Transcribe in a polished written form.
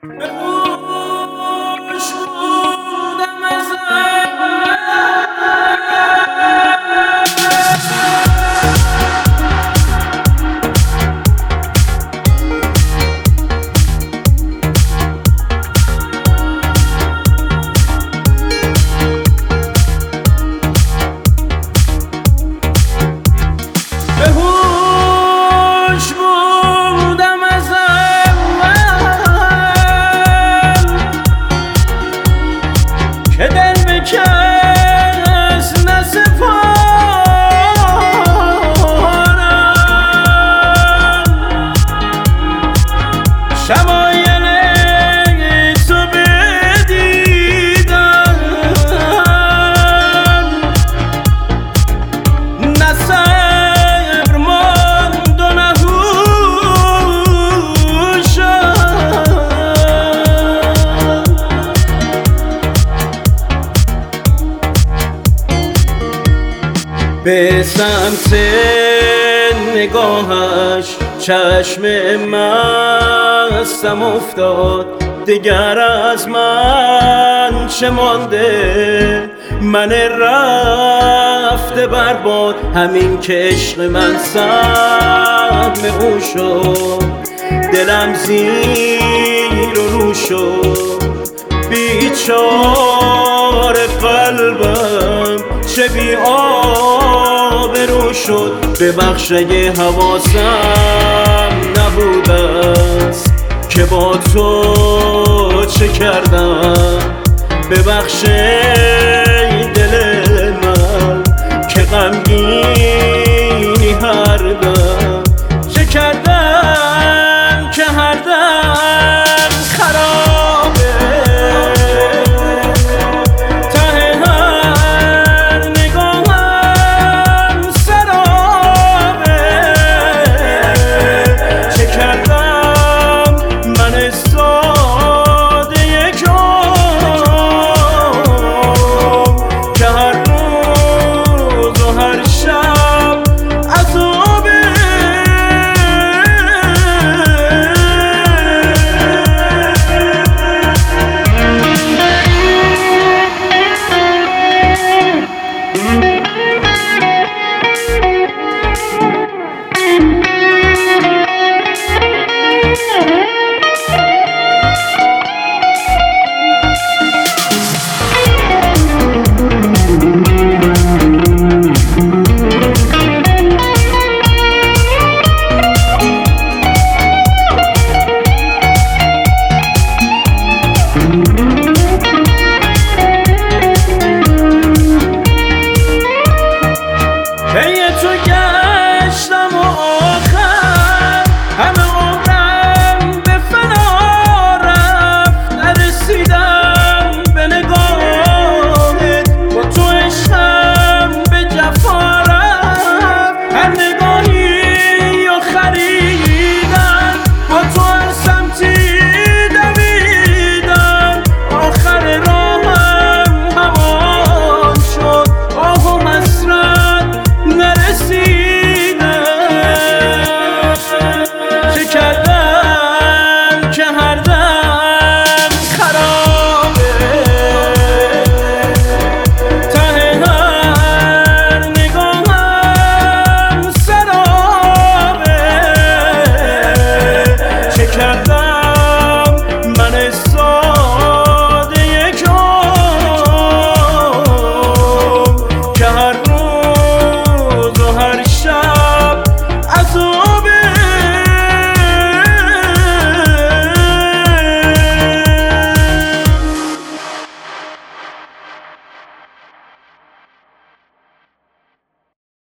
به هوش بودم از اول، به هوش بودم از اول که دل به کس نسپارم، شمایل تو بدیدم، نه صبر ماند و نه هوشم. به سمت نگاهش چشم مستم افتاد، دگر از من چه مانده؟ من رفته برباد، همین که عشق من سهم او شد، دلم زیر و رو شد، بیچاره قلبم چه بی آبرو شد. ببخش اگه حواسم نبود است که با تو چه کردم، ببخش